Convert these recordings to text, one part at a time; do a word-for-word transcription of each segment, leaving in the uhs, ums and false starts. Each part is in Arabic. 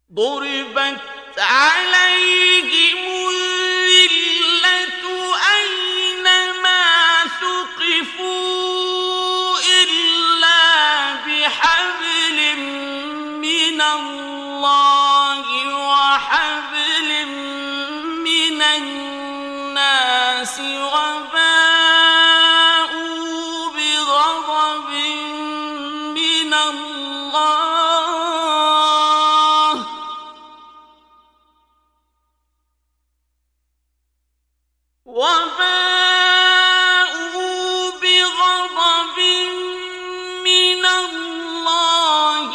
ضربت عليهم الذلة أينما ثقفوا إلا بحبل من الله وحبل من الناس وباءوا بغضب من الله وباءوا بغضب من الله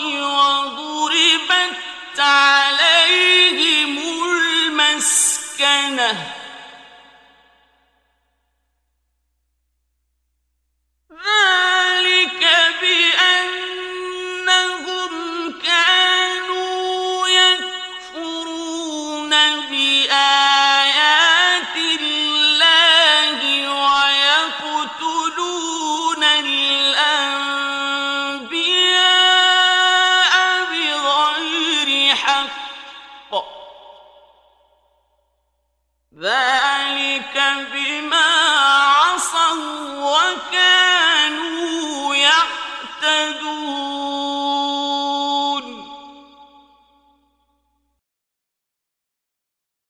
وضربت عليهم المسكنة